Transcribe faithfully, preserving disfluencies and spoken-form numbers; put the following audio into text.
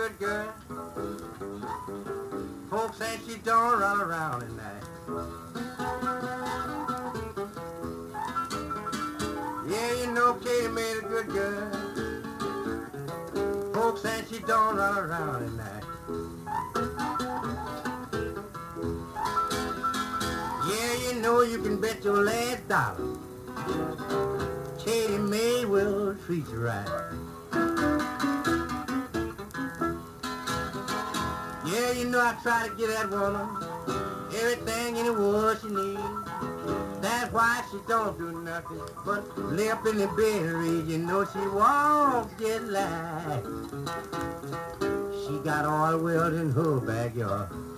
good girl. Folks say she don't run around at night. Yeah, you know Katie made a good girl. Folks say she don't run around at night. Yeah, you know you can bet your last dollar Katie May will treat you right. Yeah, you know I try to get that woman everything in the world she needs. That's why she don't do nothing but lay up in the bed and read. You know she won't get light. She got all the world in her backyard.